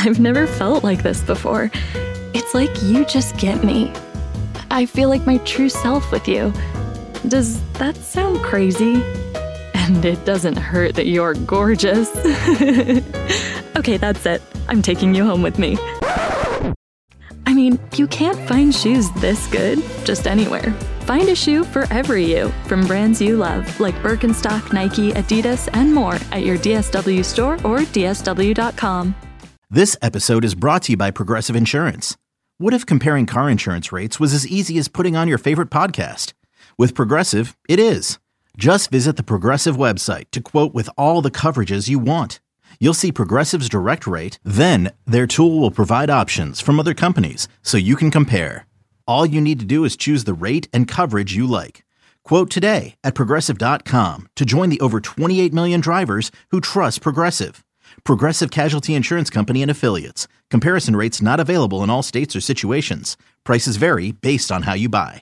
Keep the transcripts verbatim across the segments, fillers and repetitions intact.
I've never felt like this before. It's like you just get me. I feel like my true self with you. Does that sound crazy? And it doesn't hurt that you're gorgeous. Okay, that's it. I'm taking you home with me. I mean, you can't find shoes this good just anywhere. Find a shoe for every you from brands you love, like Birkenstock, Nike, Adidas, and more at your D S W store or D S W dot com. This episode is brought to you by Progressive Insurance. What if comparing car insurance rates was as easy as putting on your favorite podcast? With Progressive, it is. Just visit the Progressive website to quote with all the coverages you want. You'll see Progressive's direct rate, then their tool will provide options from other companies so you can compare. All you need to do is choose the rate and coverage you like. Quote today at Progressive dot com to join the over twenty-eight million drivers who trust Progressive. Progressive Casualty Insurance Company and Affiliates. Comparison rates not available in all states or situations. Prices vary based on how you buy.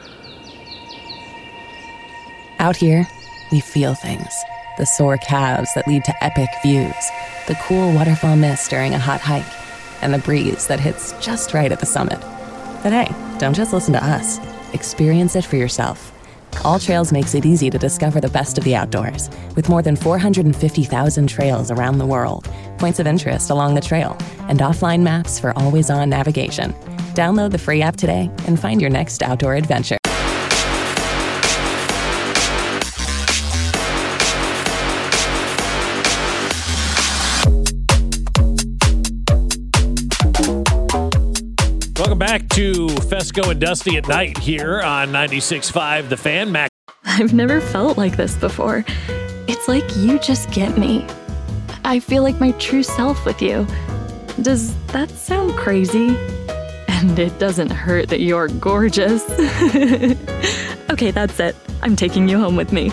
Out here, we feel things. The sore calves that lead to epic views. The cool waterfall mist during a hot hike. And the breeze that hits just right at the summit. But hey, don't just listen to us. Experience it for yourself. All Trails makes it easy to discover the best of the outdoors, with more than four hundred fifty thousand trails around the world, points of interest along the trail, and offline maps for always-on navigation. Download the free app today and find your next outdoor adventure. Welcome back to Fesco and Dusty at Night here on ninety-six point five The Fan. Mac. I've never felt like this before. It's like you just get me. I feel like my true self with you. Does that sound crazy? And it doesn't hurt that you're gorgeous. Okay, that's it. I'm taking you home with me.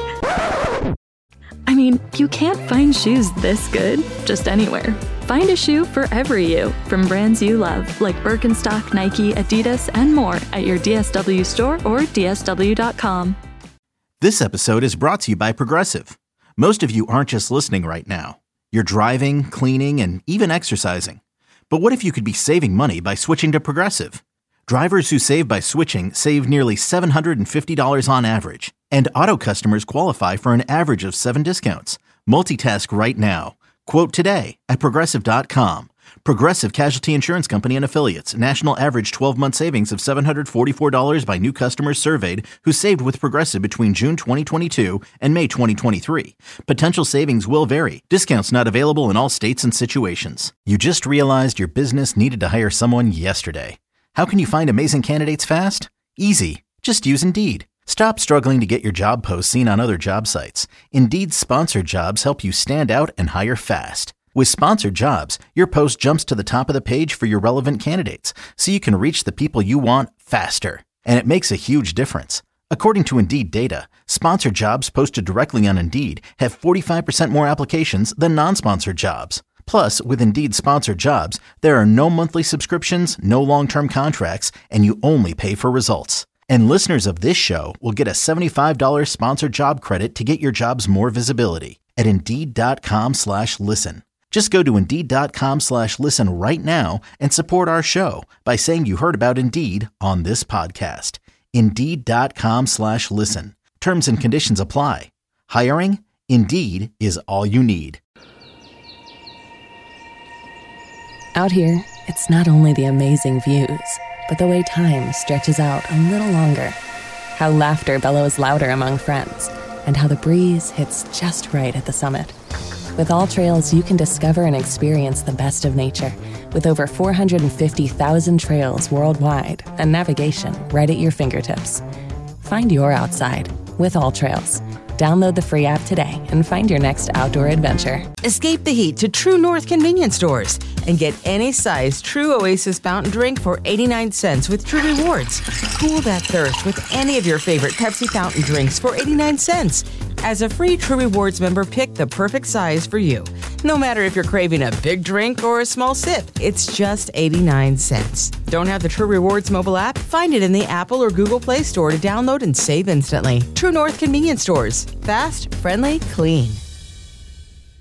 I mean, you can't find shoes this good just anywhere. Find a shoe for every you from brands you love, like Birkenstock, Nike, Adidas, and more at your D S W store or D S W dot com. This episode is brought to you by Progressive. Most of you aren't just listening right now. You're driving, cleaning, and even exercising. But what if you could be saving money by switching to Progressive? Drivers who save by switching save nearly seven hundred fifty dollars on average. And auto customers qualify for an average of seven discounts. Multitask right now. Quote today at Progressive dot com. Progressive Casualty Insurance Company and Affiliates. National average twelve-month savings of seven hundred forty-four dollars by new customers surveyed who saved with Progressive between June twenty twenty-two and May twenty twenty-three. Potential savings will vary. Discounts not available in all states and situations. You just realized your business needed to hire someone yesterday. How can you find amazing candidates fast? Easy. Just use Indeed. Stop struggling to get your job posts seen on other job sites. Indeed's sponsored jobs help you stand out and hire fast. With sponsored jobs, your post jumps to the top of the page for your relevant candidates, so you can reach the people you want faster. And it makes a huge difference. According to Indeed data, sponsored jobs posted directly on Indeed have forty-five percent more applications than non-sponsored jobs. Plus, with Indeed sponsored jobs, there are no monthly subscriptions, no long-term contracts, and you only pay for results. And listeners of this show will get a seventy-five dollars sponsored job credit to get your jobs more visibility at Indeed.com slash listen. Just go to Indeed.com slash listen right now and support our show by saying you heard about Indeed on this podcast. Indeed.com slash listen. Terms and conditions apply. Hiring? Indeed is all you need. Out here, it's not only the amazing views, but the way time stretches out a little longer. How laughter bellows louder among friends, and how the breeze hits just right at the summit. With All Trails, you can discover and experience the best of nature, with over four hundred fifty thousand trails worldwide and navigation right at your fingertips. Find your outside with All Trails. Download the free app today and find your next outdoor adventure. Escape the heat to True North convenience stores and get any size True Oasis fountain drink for eighty-nine cents with True Rewards. Cool that thirst with any of your favorite Pepsi fountain drinks for eighty-nine cents. As a free True Rewards member, pick the perfect size for you. No matter if you're craving a big drink or a small sip, it's just eighty-nine cents. Don't have the True Rewards mobile app? Find it in the Apple or Google Play Store to download and save instantly. True North convenience stores. Fast, friendly, clean.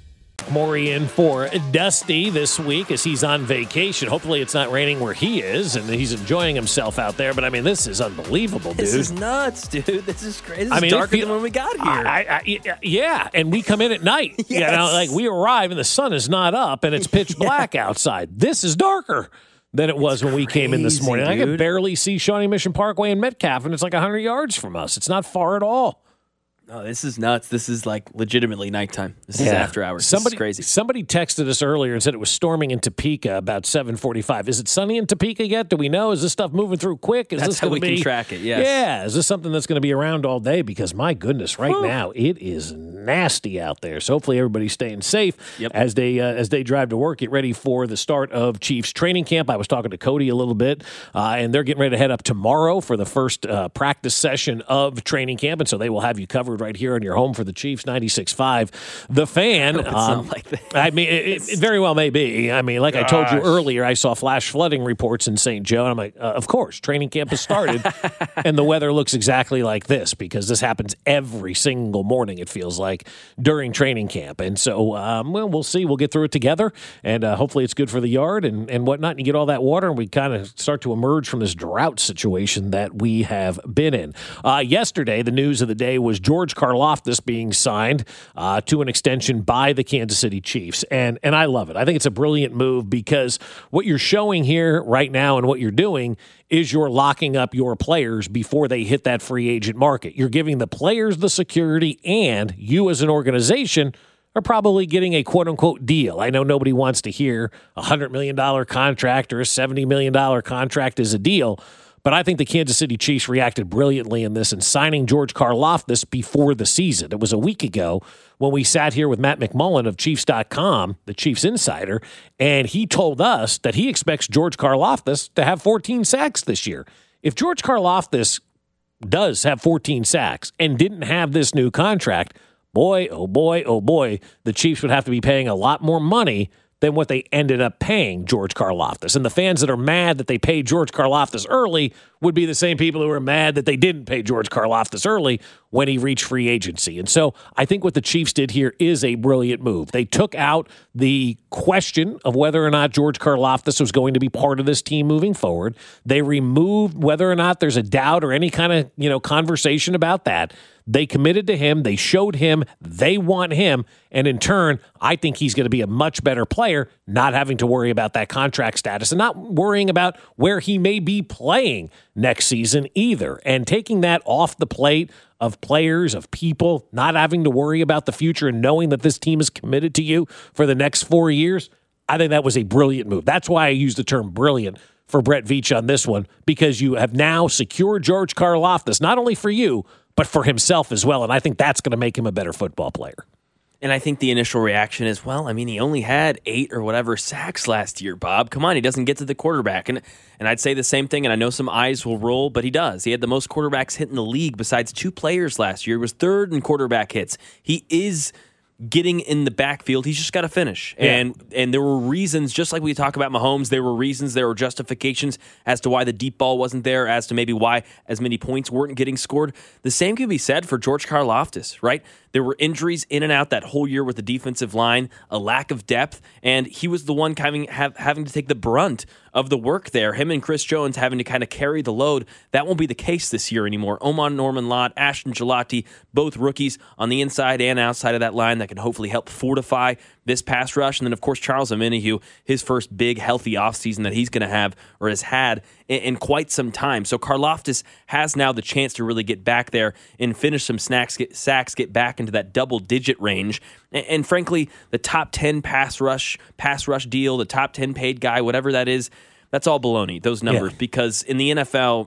Maury in for Dusty this week as he's on vacation. Hopefully it's not raining where he is and he's enjoying himself out there. But, I mean, this is unbelievable, dude. This is nuts, dude. This is crazy. This I is mean, darker feel, than when we got here. I, I, I, yeah, and we come in at night. Yes. You know, like we arrive and the sun is not up and it's pitch black yeah. outside. This is darker than it was it's when we crazy, came in this morning. Dude. I could barely see Shawnee Mission Parkway and Metcalf, and it's like one hundred yards from us. It's not far at all. Oh, this is nuts. This is like legitimately nighttime. This yeah. is after hours. Somebody, this is crazy. Somebody texted us earlier and said it was storming in Topeka about seven forty-five. Is it sunny in Topeka yet? Do we know? Is this stuff moving through quick? Is That's this how we be, can track it, yes. Yeah. Is this something that's going to be around all day? Because, my goodness, right Whew. now, it is nasty out there. So hopefully everybody's staying safe yep. as they uh, as they drive to work, get ready for the start of Chiefs training camp. I was talking to Cody a little bit, uh, and they're getting ready to head up tomorrow for the first uh, practice session of training camp, and so they will have you covered right here on your home for the Chiefs, ninety-six point five. The Fan. It's um, not like that. I mean, it, it very well may be. I mean, like Gosh. I told you earlier, I saw flash flooding reports in Saint Joe, and I'm like, uh, of course, training camp has started, and the weather looks exactly like this because this happens every single morning, it feels like, during training camp. And so, um, well, we'll see. We'll get through it together, and uh, hopefully it's good for the yard and, and whatnot, and you get all that water, and we kind of start to emerge from this drought situation that we have been in. Uh, yesterday, the news of the day was George Karlaftis being signed uh, to an extension by the Kansas City Chiefs. And and I love it. I think it's a brilliant move because what you're showing here right now and what you're doing is you're locking up your players before they hit that free agent market. You're giving the players the security, and you as an organization are probably getting a quote-unquote deal. I know nobody wants to hear a one hundred million dollars contract or a seventy million dollars contract is a deal, but I think the Kansas City Chiefs reacted brilliantly in this and signing George Karlaftis before the season. It was a week ago when we sat here with Matt McMullen of Chiefs dot com, the Chiefs insider, and he told us that he expects George Karlaftis to have fourteen sacks this year. If George Karlaftis does have fourteen sacks and didn't have this new contract, boy, oh boy, oh boy, the Chiefs would have to be paying a lot more money than what they ended up paying George Karlaftis. And the fans that are mad that they paid George Karlaftis early would be the same people who are mad that they didn't pay George Karlaftis early when he reached free agency. And so I think what the Chiefs did here is a brilliant move. They took out the question of whether or not George Karlaftis was going to be part of this team moving forward. They removed whether or not there's a doubt or any kind of, you know, conversation about that. They committed to him. They showed him they want him. And in turn, I think he's going to be a much better player, not having to worry about that contract status and not worrying about where he may be playing next season either. And taking that off the plate of players, of people, not having to worry about the future and knowing that this team is committed to you for the next four years, I think that was a brilliant move. That's why I use the term brilliant for Brett Veach on this one, because you have now secured George Karlaftis, not only for you, but for himself as well. And I think that's going to make him a better football player. And I think the initial reaction is, well, I mean, he only had eight or whatever sacks last year, Bob. Come on, he doesn't get to the quarterback. And and I'd say the same thing, and I know some eyes will roll, but he does. He had the most quarterbacks hit in the league besides two players last year. He was third in quarterback hits. He is getting in the backfield. He's just got to finish. Yeah. And and there were reasons, just like we talk about Mahomes, there were reasons, there were justifications as to why the deep ball wasn't there, as to maybe why as many points weren't getting scored. The same can be said for George Karlaftis, right? There were injuries in and out that whole year with the defensive line, a lack of depth, and he was the one having, have, having to take the brunt of the work there. Him and Chris Jones having to kind of carry the load. That won't be the case this year anymore. Oman Norman-Lott, Ashton Gelati, both rookies on the inside and outside of that line that can hopefully help fortify this pass rush. And then, of course, Charles Omenihu, his first big, healthy offseason that he's going to have or has had in, in quite some time. So Karlaftis has now the chance to really get back there and finish some snacks, get, sacks, get back into that double-digit range. And, and frankly, the top ten pass rush, pass rush deal, the top ten paid guy, whatever that is, that's all baloney, those numbers. Yeah. Because in the N F L,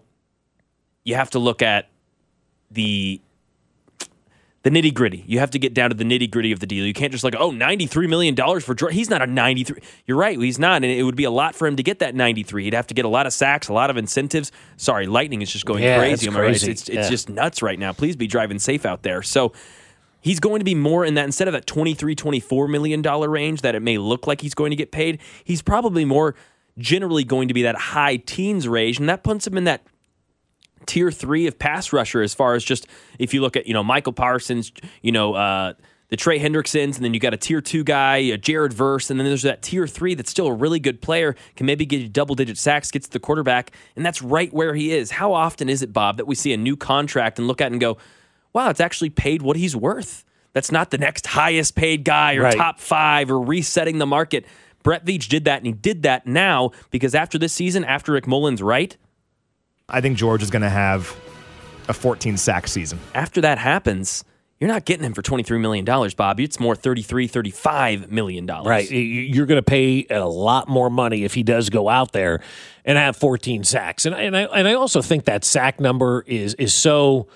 you have to look at the... The nitty-gritty. You have to get down to the nitty-gritty of the deal. You can't just like, oh, ninety-three million dollars for George. He's not a ninety-three. You're right, he's not, and it would be a lot for him to get that ninety-three. He'd have to get a lot of sacks, a lot of incentives. Sorry, lightning is just going yeah, crazy. It's, Am I crazy. Right? It's, it's yeah. just nuts right now. Please be driving safe out there. So he's going to be more in that, instead of that twenty-three, twenty-four million dollars range that it may look like he's going to get paid, he's probably more generally going to be that high teens range, and that puts him in that tier three of pass rusher as far as just if you look at, you know, Michael Parsons, you know, uh, the Trey Hendricksons, and then you got a tier two guy, a Jared Verse, and then there's that tier three that's still a really good player, can maybe get you double-digit sacks, gets the quarterback, and that's right where he is. How often is it, Bob, that we see a new contract and look at it and go, wow, it's actually paid what he's worth? That's not the next highest paid guy or right. top five or resetting the market. Brett Veach did that, and he did that now because after this season, after Rick Mullen's right, I think George is going to have a fourteen-sack season. After that happens, you're not getting him for twenty-three million dollars, Bob. It's more thirty-three, thirty-five million dollars. Right. You're going to pay a lot more money if he does go out there and have fourteen sacks. And, and, I, and I also think that sack number is is so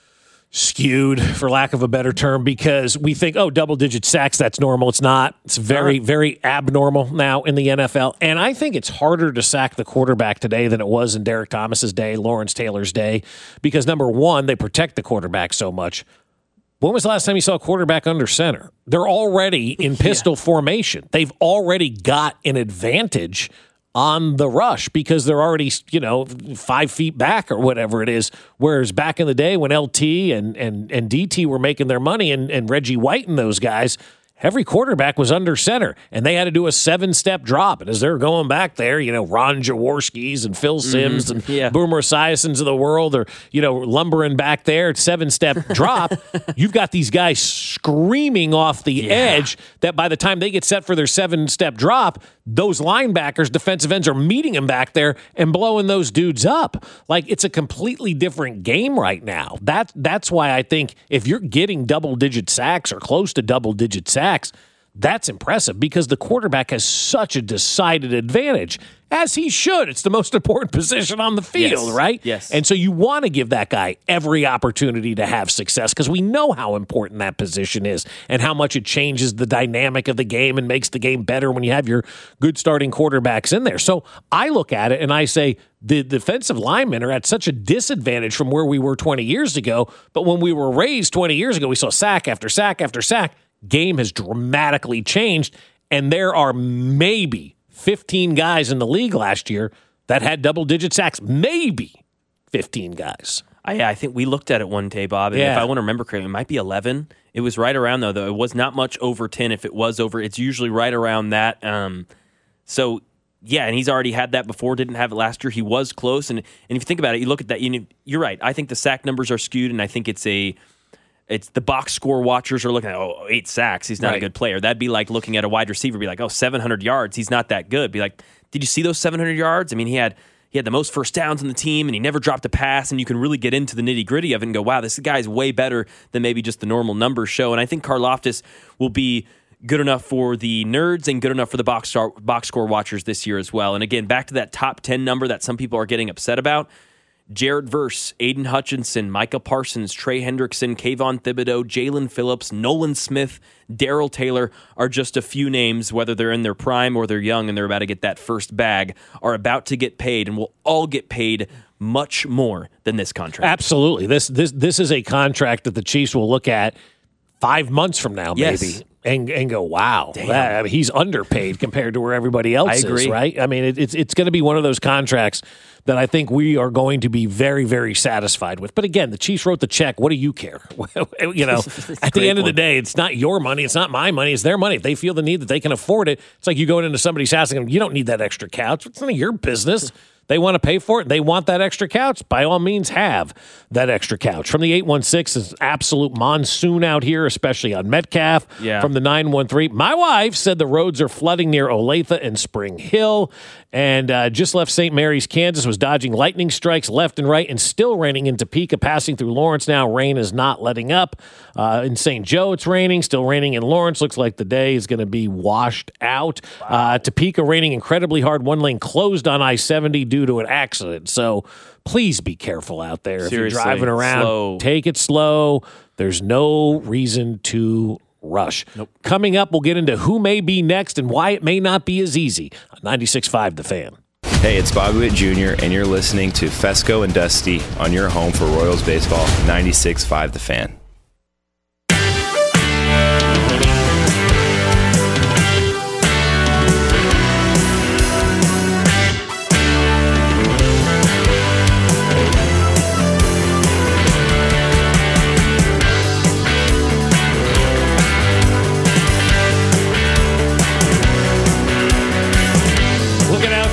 skewed, for lack of a better term, because we think, oh, double-digit sacks, that's normal. It's not. It's very, very abnormal now in the N F L. And I think it's harder to sack the quarterback today than it was in Derek Thomas's day, Lawrence Taylor's day, because, number one, they protect the quarterback so much. When was the last time you saw a quarterback under center? They're already in pistol yeah. formation. They've already got an advantage on the rush because they're already, you know, five feet back or whatever it is. Whereas back in the day when L T and and, and D T were making their money and, and Reggie White and those guys, every quarterback was under center, and they had to do a seven-step drop. And as they're going back there, you know, Ron Jaworski's and Phil Simms mm, and yeah. Boomer Esiasons of the world are, you know, lumbering back there, seven-step drop. You've got these guys screaming off the yeah. edge that by the time they get set for their seven-step drop, those linebackers, defensive ends, are meeting them back there and blowing those dudes up. Like, it's a completely different game right now. That, that's why I think if you're getting double-digit sacks or close to double-digit sacks, that's impressive because the quarterback has such a decided advantage, as he should. It's the most important position on the field, yes. right? Yes. And so you want to give that guy every opportunity to have success because we know how important that position is and how much it changes the dynamic of the game and makes the game better when you have your good starting quarterbacks in there. So I look at it and I say the defensive linemen are at such a disadvantage from where we were twenty years ago, but when we were raised twenty years ago, we saw sack after sack after sack. Game has dramatically changed, and there are maybe fifteen guys in the league last year that had double-digit sacks. Maybe fifteen guys. I, I think we looked at it one day, Bob, and yeah. if I want to remember correctly, it might be eleven. It was right around, though, though. It was not much over ten. If it was over, it's usually right around that. Um, so, yeah, and he's already had that before, didn't have it last year. He was close, and, and if you think about it, you look at that, you know, you're right. I think the sack numbers are skewed, and I think it's a... It's the box score watchers are looking at, oh, eight sacks. He's not right. a good player. That'd be like looking at a wide receiver, be like, oh, seven hundred yards. He's not that good. Be like, did you see those seven hundred yards? I mean, he had he had the most first downs on the team, and he never dropped a pass, and you can really get into the nitty-gritty of it and go, wow, this guy's way better than maybe just the normal numbers show. And I think Karlaftis will be good enough for the nerds and good enough for the box, star, box score watchers this year as well. And again, back to that top ten number that some people are getting upset about. Jared Verse, Aiden Hutchinson, Micah Parsons, Trey Hendrickson, Kayvon Thibodeau, Jalen Phillips, Nolan Smith, Darrell Taylor are just a few names, whether they're in their prime or they're young and they're about to get that first bag, are about to get paid and will all get paid much more than this contract. Absolutely. This this this is a contract that the Chiefs will look at five months from now, yes. maybe. And, and go, wow, that, I mean, he's underpaid compared to where everybody else I agree. is, right? I mean, it, it's it's going to be one of those contracts that I think we are going to be very, very satisfied with. But again, the Chiefs wrote the check. What do you care? you know, at the end of the day, it's not your money. It's not my money. It's their money. If they feel the need that they can afford it, it's like you going into somebody's house and you don't need that extra couch. It's none of your business. They want to pay for it. They want that extra couch. By all means, have that extra couch. From the eight one six, it's absolute monsoon out here, especially on Metcalf. Yeah. From the nine one three, my wife said the roads are flooding near Olathe and Spring Hill, and uh, just left Saint Mary's, Kansas, was dodging lightning strikes left and right, and still raining in Topeka, passing through Lawrence now. Rain is not letting up. Uh, in Saint Joe, it's raining. Still raining in Lawrence. Looks like the day is going to be washed out. Wow. Uh, Topeka raining incredibly hard. One lane closed on I seventy due to an accident. So please be careful out there. Seriously, if you're driving around, slow. Take it slow. There's no reason to rush. Nope. Coming up, we'll get into who may be next and why it may not be as easy on ninety-six point five The Fan. Hey, it's Bobby Witt Junior, and you're listening to Fesco and Dusty on your home for Royals baseball, ninety-six point five The Fan.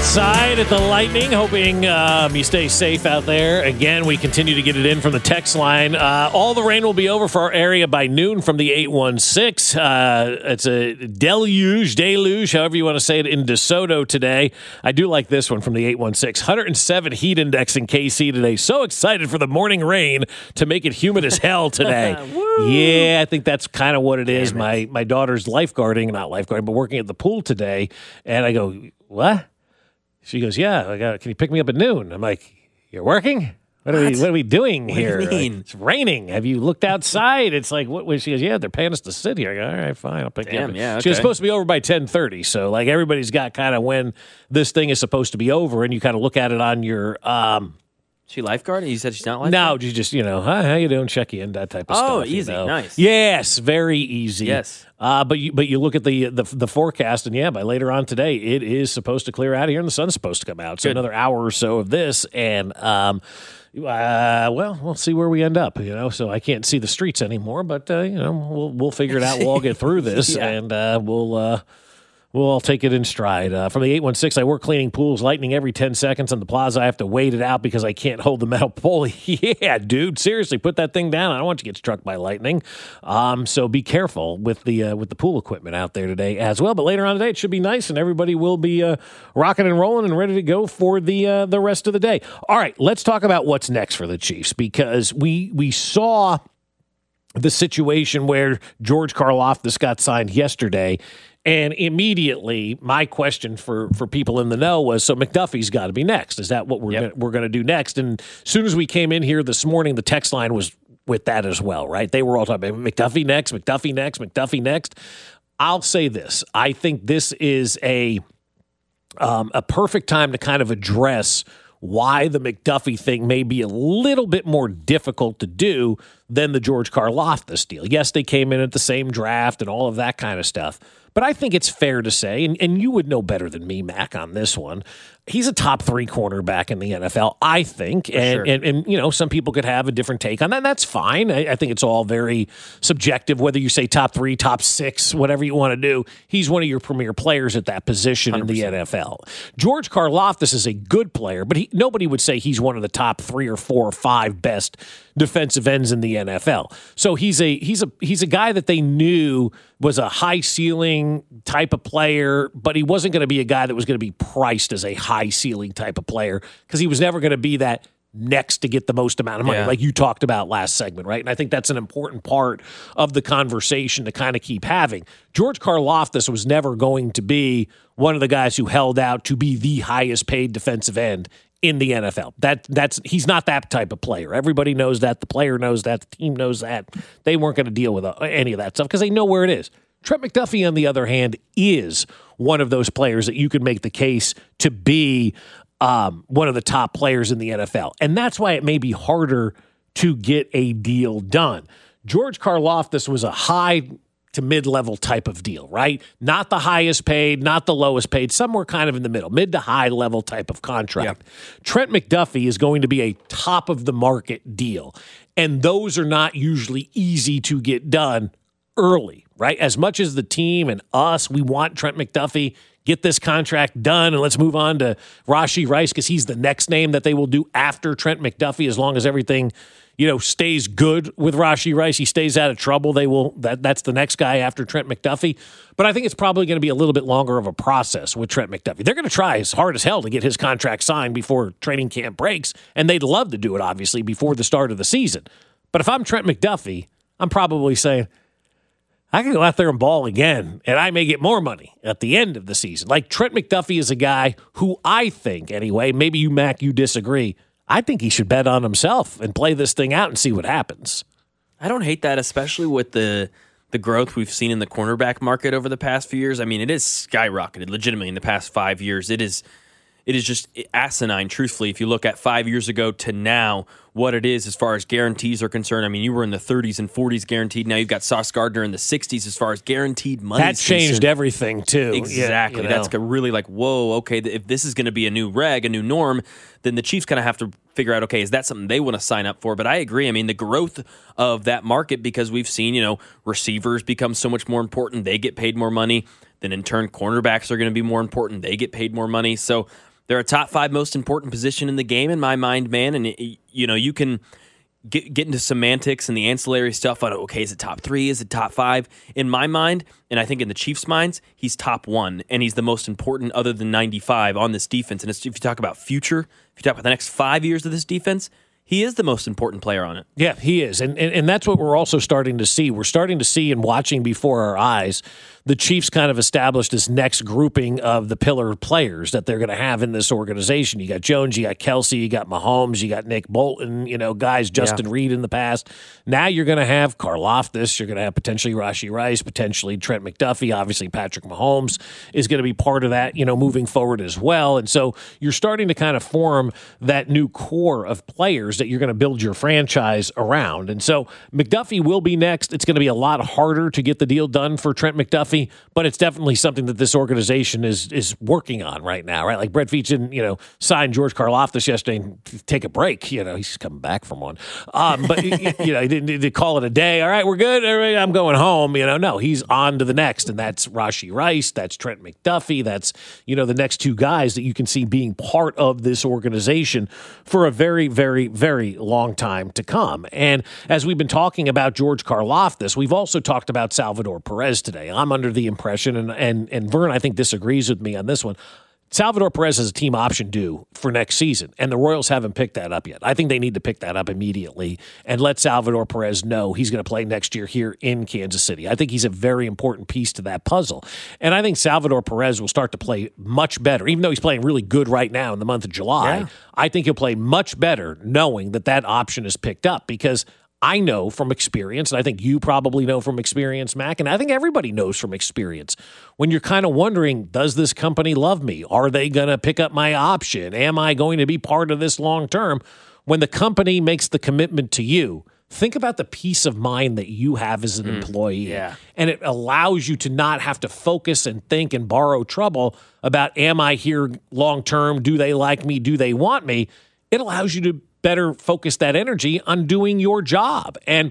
outside at the Lightning, hoping um, you stay safe out there. Again, we continue to get it in from the text line. Uh, all the rain will be over for our area by noon from the eight one six. Uh, it's a deluge, deluge, however you want to say it, in DeSoto today. I do like this one from the eight one six. one hundred seven heat index in K C today. So excited for the morning rain to make it humid as hell today. Yeah, I think that's kind of what it is. My, my daughter's lifeguarding, not lifeguarding, but working at the pool today. And I go, what? She goes, yeah, I got, can you pick me up at noon? I'm like, you're working? What are, what? We, what are we doing what here? Do you mean? Like, it's raining. Have you looked outside? It's like, what? She goes, yeah, they're paying us to sit here. I go, all right, fine, I'll pick Damn, you up. yeah, okay. She was supposed to be over by ten thirty, so like everybody's got kind of when this thing is supposed to be over, and you kind of look at it on your um, She lifeguarding? You said she's not lifeguarding? No, you just, you know, hi, how you doing? Check you in, that type of oh, stuff. Oh, easy. You know? Nice. Yes, very easy. Yes. Uh, but you but you look at the, the the forecast, and yeah, by later on today, it is supposed to clear out of here, and the sun's supposed to come out. So Good. Another hour or so of this, and um, uh, well, we'll see where we end up. You know, so I can't see the streets anymore, but uh, you know, we'll we'll figure it out. We'll all get through this, yeah. and uh, we'll. Uh, We'll all take it in stride. Uh, from the eight one six, I work cleaning pools, lightning every ten seconds on the plaza. I have to wait it out because I can't hold the metal pole. Yeah, dude, seriously, put that thing down. I don't want you to get struck by lightning. Um, so be careful with the uh, with the pool equipment out there today as well. But later on today, it should be nice, and everybody will be uh, rocking and rolling and ready to go for the uh, the rest of the day. All right, let's talk about what's next for the Chiefs, because we we saw the situation where George Karlaftis got signed yesterday. And immediately, my question for, for people in the know was, so McDuffie's got to be next. Is that what we're yep. gonna, we're going to do next? And as soon as we came in here this morning, the text line was with that as well, right? They were all talking about McDuffie next, McDuffie next, McDuffie next. I'll say this. I think this is a um, a perfect time to kind of address why the McDuffie thing may be a little bit more difficult to do than the George Karlaftis deal. Yes, they came in at the same draft and all of that kind of stuff. But I think it's fair to say, and, and you would know better than me, Mac, on this one, he's a top three cornerback in the N F L, I think. And, sure. and, and, you know, some people could have a different take on that. And that's fine. I, I think it's all very subjective, whether you say top three, top six, whatever you want to do. He's one of your premier players at that position one hundred percent in the N F L. George Karlaftis is a good player, but he, nobody would say he's one of the top three or four or five best defensive ends in the N F L. So he's a he's a he's a guy that they knew was a high ceiling type of player, but he wasn't going to be a guy that was going to be priced as a high ceiling type of player because he was never going to be that next to get the most amount of money, yeah. like you talked about last segment, right? And I think that's an important part of the conversation to kind of keep having. George Karlaftis was never going to be one of the guys who held out to be the highest paid defensive end in the N F L. That that's he's not that type of player. Everybody knows that. The player knows that. The team knows that. They weren't going to deal with any of that stuff because they know where it is. Trent McDuffie, on the other hand, is one of those players that you could make the case to be um, one of the top players in the N F L. And that's why it may be harder to get a deal done. George Karlaftis was a high to mid-level type of deal, right? Not the highest paid, not the lowest paid, somewhere kind of in the middle, mid to high level type of contract. Yep. Trent McDuffie is going to be a top of the market deal. And those are not usually easy to get done early, right? As much as the team and us, we want Trent McDuffie, get this contract done, and let's move on to Rashee Rice because he's the next name that they will do after Trent McDuffie as long as everything, you know, stays good with Rashee Rice. He stays out of trouble. They will. That that's the next guy after Trent McDuffie. But I think it's probably going to be a little bit longer of a process with Trent McDuffie. They're going to try as hard as hell to get his contract signed before training camp breaks, and they'd love to do it, obviously, before the start of the season. But if I'm Trent McDuffie, I'm probably saying, I can go out there and ball again, and I may get more money at the end of the season. Like, Trent McDuffie is a guy who I think, anyway, maybe you, Mac, you disagree, I think he should bet on himself and play this thing out and see what happens. I don't hate that, especially with the the growth we've seen in the cornerback market over the past few years. I mean, it is skyrocketed legitimately in the past five years. It is it is just asinine, truthfully, if you look at five years ago to now, what it is as far as guarantees are concerned. I mean, you were in the thirties and forties guaranteed. Now you've got Sauce Gardner in the sixties as far as guaranteed money. That changed concerned. everything, too. Exactly. Yeah, you know. That's really like, whoa, okay, if this is going to be a new reg, a new norm, then the Chiefs kind of have to figure out, okay, is that something they want to sign up for? But I agree. I mean, the growth of that market, because we've seen, you know, receivers become so much more important. They get paid more money. Then in turn, cornerbacks are going to be more important. They get paid more money. So They're a top five most important position in the game in my mind, man. And, it, you know, you can get, get into semantics and the ancillary stuff on, okay, is it top three? Is it top five? In my mind, and I think in the Chiefs' minds, he's top one, and he's the most important other than ninety-five on this defense. And if you talk about future, if you talk about the next five years of this defense, he is the most important player on it. Yeah, he is. And, and and that's what we're also starting to see. We're starting to see and watching before our eyes the Chiefs kind of establish this next grouping of the pillar players that they're going to have in this organization. You got Jones, you got Kelsey, you got Mahomes, you got Nick Bolton, you know, guys, Justin yeah. Reed in the past. Now you're going to have Karlaftis, you're going to have potentially Rashee Rice, potentially Trent McDuffie. Obviously, Patrick Mahomes is going to be part of that, you know, moving forward as well. And so you're starting to kind of form that new core of players that you're going to build your franchise around. And so McDuffie will be next. It's going to be a lot harder to get the deal done for Trent McDuffie, but it's definitely something that this organization is is working on right now, right? Like Brett Veach didn't, you know, sign George Karlaftis yesterday and take a break. You know, he's coming back from one. Um, but, you know, he didn't, he didn't call it a day. All right, we're good. I'm going home. You know, no, he's on to the next, and that's Rashee Rice. That's Trent McDuffie. That's, you know, the next two guys that you can see being part of this organization for a very, very, very long time to come. And as we've been talking about George Karlaftis, we've also talked about Salvador Perez today. I'm under the impression, and, and, and Vern, I think, disagrees with me on this one. Salvador Perez has a team option due for next season, and the Royals haven't picked that up yet. I think they need to pick that up immediately and let Salvador Perez know he's going to play next year here in Kansas City. I think he's a very important piece to that puzzle. And I think Salvador Perez will start to play much better, even though he's playing really good right now in the month of July. Yeah. I think he'll play much better knowing that that option is picked up, because I know from experience, and I think you probably know from experience, Mac, and I think everybody knows from experience, when you're kind of wondering, does this company love me? Are they going to pick up my option? Am I going to be part of this long term? When the company makes the commitment to you, think about the peace of mind that you have as an mm, employee. Yeah. And it allows you to not have to focus and think and borrow trouble about, am I here long term? Do they like me? Do they want me? It allows you to better focus that energy on doing your job. And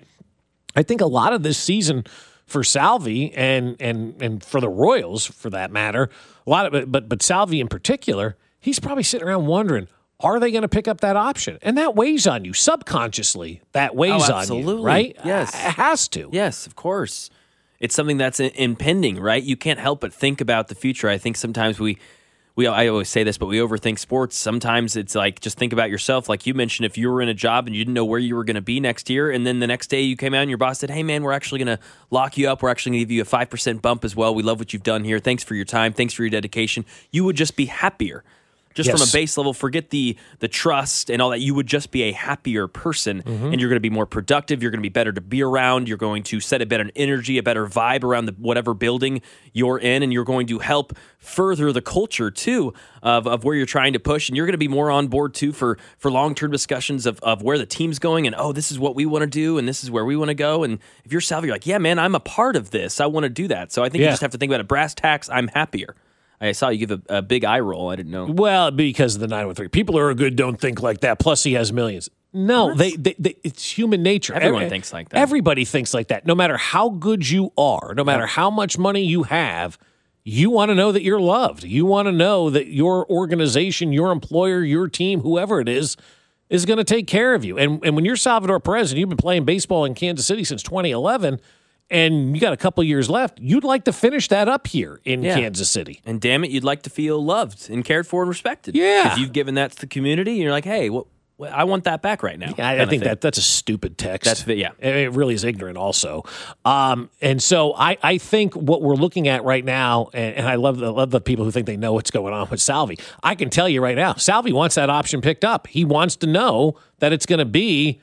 I think a lot of this season for Salvi and and and for the Royals, for that matter, a lot of it, but but Salvi in particular, he's probably sitting around wondering, are they going to pick up that option? And that weighs on you subconsciously. That weighs oh, on you, right? Yes, it has to. Yes, of course. It's something that's impending, right? You can't help but think about the future. I think sometimes we. We, I always say this, but we overthink sports. Sometimes it's like, just think about yourself. Like you mentioned, if you were in a job and you didn't know where you were going to be next year, and then the next day you came out and your boss said, hey, man, we're actually going to lock you up. We're actually going to give you a five percent bump as well. We love what you've done here. Thanks for your time. Thanks for your dedication. You would just be happier. Just yes. from a base level, forget the the trust and all that. You would just be a happier person, mm-hmm. and you're going to be more productive. You're going to be better to be around. You're going to set a better energy, a better vibe around the whatever building you're in, and you're going to help further the culture, too, of, of where you're trying to push. And you're going to be more on board, too, for, for long-term discussions of, of where the team's going and, oh, this is what we want to do, and this is where we want to go. And if you're Salvi, you're like, yeah, man, I'm a part of this. I want to do that. So I think yeah. you just have to think about it. Brass tacks, I'm happier. I saw you give a, a big eye roll. I didn't know. Well, because of the nine one three. People who are good don't think like that. Plus, he has millions. No, they, they, they, it's human nature. Everyone Every, thinks like that. Everybody thinks like that. No matter how good you are, no matter how much money you have, you want to know that you're loved. You want to know that your organization, your employer, your team, whoever it is, is going to take care of you. And, and when you're Salvador Perez and you've been playing baseball in Kansas City since twenty eleven, and you got a couple years left, you'd like to finish that up here in yeah. Kansas City. And damn it, you'd like to feel loved and cared for and respected. Yeah. Because you've given that to the community, and you're like, hey, well, I want that back right now. Yeah, I, I think that that's a stupid text. That's yeah. It really is ignorant also. Um, and so I, I think what we're looking at right now, and, and I love the, love the people who think they know what's going on with Salvi. I can tell you right now, Salvi wants that option picked up. He wants to know that it's going to be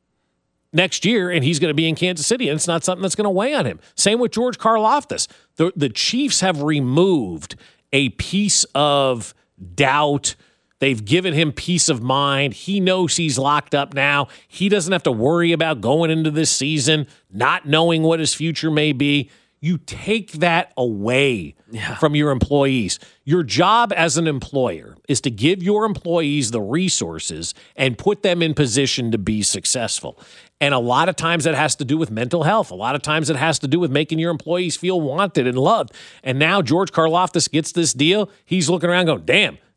next year, and he's going to be in Kansas City, and it's not something that's going to weigh on him. Same with George Karlaftis. The, the Chiefs have removed a piece of doubt. They've given him peace of mind. He knows he's locked up now. He doesn't have to worry about going into this season, not knowing what his future may be. You take that away yeah. from your employees. Your job as an employer is to give your employees the resources and put them in position to be successful. And a lot of times that has to do with mental health. A lot of times it has to do with making your employees feel wanted and loved. And now George Karlaftis gets this deal. He's looking around going, damn,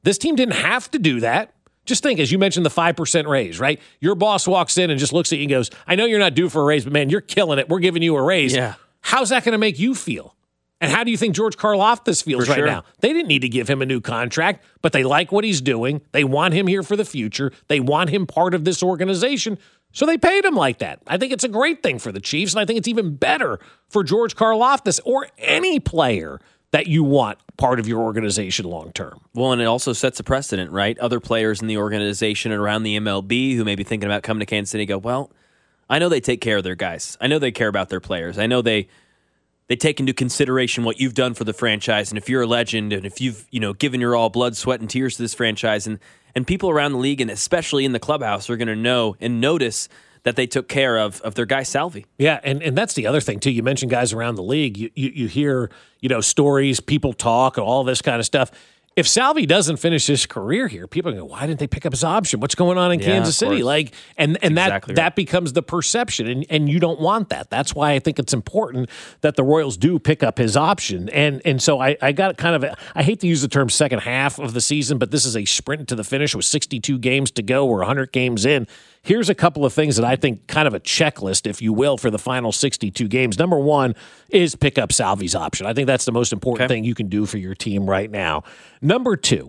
This team didn't have to do that. Just think, as you mentioned, the five percent raise, right? Your boss walks in and just looks at you and goes, I know you're not due for a raise, but man, you're killing it. We're giving you a raise. Yeah. How's that going to make you feel? And how do you think George Karlaftis feels For right sure. now? They didn't need to give him a new contract, but they like what he's doing. They want him here for the future. They want him part of this organization. So they paid him like that. I think it's a great thing for the Chiefs, and I think it's even better for George Karlaftis or any player that you want part of your organization long term. Well, and it also sets a precedent, right? Other players in the organization and around the M L B who may be thinking about coming to Kansas City go, well, I know they take care of their guys. I know they care about their players. I know they they take into consideration what you've done for the franchise, and if you're a legend, and if you've you know given your all blood, sweat, and tears to this franchise, and and people around the league, and especially in the clubhouse, are going to know and notice that they took care of of their guy Salvi. Yeah, and, and that's the other thing, too. You mentioned guys around the league. You, you you hear, you know, stories, people talk, all this kind of stuff. If Salvi doesn't finish his career here, people are going to go, why didn't they pick up his option? What's going on in Yeah, Kansas of City? course. Like, and and that exactly that right. becomes the perception, and, and you don't want that. That's why I think it's important that the Royals do pick up his option. And and so I, I got kind of, a, I hate to use the term second half of the season, but this is a sprint to the finish with sixty-two games to go. We're one hundred games in. Here's a couple of things that I think kind of a checklist, if you will, for the final sixty-two games. Number one is pick up Salvi's option. I think that's the most important Okay. thing you can do for your team right now. Number two,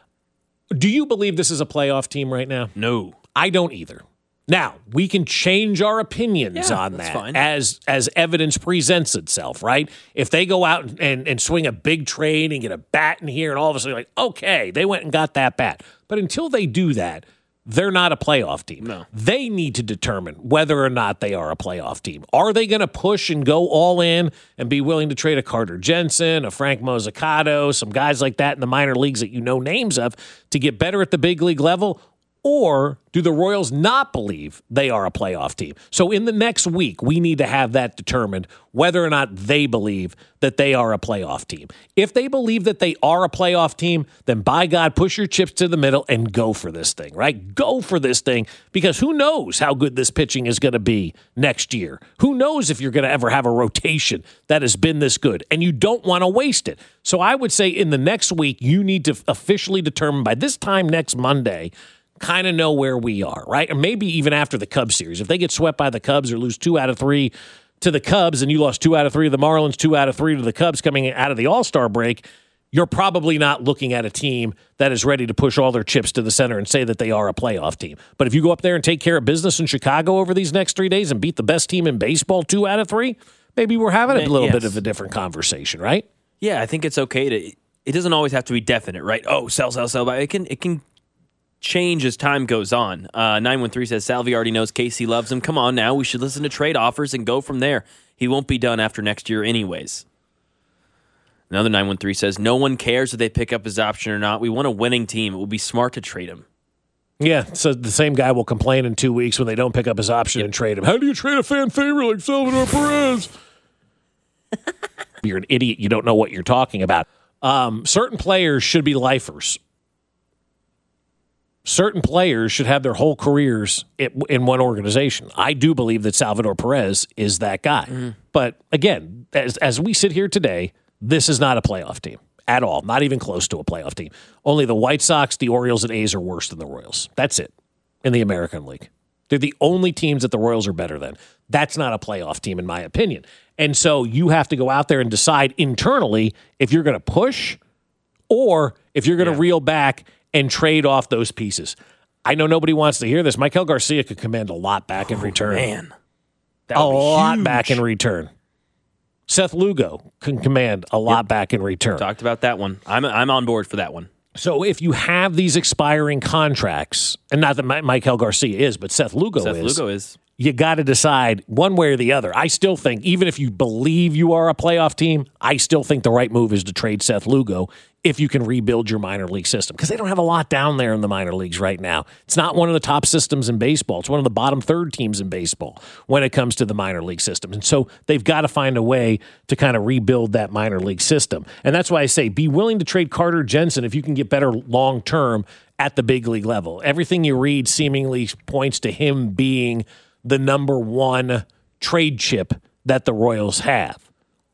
do you believe this is a playoff team right now? No. I don't either. Now, we can change our opinions Yeah, on that's that fine. as as evidence presents itself, right? If they go out and, and, and swing a big trade and get a bat in here and all of a sudden you're like, okay, they went and got that bat. But until they do that, they're not a playoff team. No. They need to determine whether or not they are a playoff team. Are they going to push and go all in and be willing to trade a Carter Jensen, a Frank Mozzicato, some guys like that in the minor leagues that you know names of to get better at the big league level? Or do the Royals not believe they are a playoff team? So in the next week, we need to have that determined whether or not they believe that they are a playoff team. If they believe that they are a playoff team, then by God, push your chips to the middle and go for this thing, right? Go for this thing, because who knows how good this pitching is going to be next year? Who knows if you're going to ever have a rotation that has been this good, and you don't want to waste it. So I would say in the next week, you need to officially determine by this time next Monday, kind of know where we are, right? Or maybe even after the Cubs series. If they get swept by the Cubs or lose two out of three to the Cubs and you lost two out of three to the Marlins, two out of three to the Cubs coming out of the All-Star break, you're probably not looking at a team that is ready to push all their chips to the center and say that they are a playoff team. But if you go up there and take care of business in Chicago over these next three days and beat the best team in baseball two out of three, maybe we're having a little Yes. bit of a different conversation, right? Yeah, I think it's okay to. It doesn't always have to be definite, right? Oh, sell, sell, sell. But it can. It can change as time goes on. Uh, nine one three says, Salvi already knows Casey loves him. Come on now. We should listen to trade offers and go from there. He won't be done after next year anyways. Another nine one three says, no one cares if they pick up his option or not. We want a winning team. It would be smart to trade him. Yeah, so the same guy will complain in two weeks when they don't pick up his option and trade him. How do you trade a fan favorite like Salvador Perez? You're an idiot. You don't know what you're talking about. Um, certain players should be lifers. Certain players should have their whole careers in one organization. I do believe that Salvador Perez is that guy. Mm-hmm. But again, as, as we sit here today, this is not a playoff team at all. Not even close to a playoff team. Only the White Sox, the Orioles, and A's are worse than the Royals. That's it in the American League. They're the only teams that the Royals are better than. That's not a playoff team, in my opinion. And so you have to go out there and decide internally if you're going to push or if you're going to yeah. reel back and trade off those pieces. I know nobody wants to hear this. Michael Garcia could command a lot back in oh, return. Man, that a lot huge. back in return. Seth Lugo can command a lot yep. back in return. Talked about that one. I'm I'm on board for that one. So if you have these expiring contracts, and not that Michael Garcia is, but Seth Lugo Seth is. Lugo is. You got to decide one way or the other. I still think, even if you believe you are a playoff team, I still think the right move is to trade Seth Lugo if you can rebuild your minor league system, because they don't have a lot down there in the minor leagues right now. It's not one of the top systems in baseball. It's one of the bottom third teams in baseball when it comes to the minor league system. And so they've got to find a way to kind of rebuild that minor league system. And that's why I say be willing to trade Carter Jensen if you can get better long-term at the big league level. Everything you read seemingly points to him being the number one trade chip that the Royals have.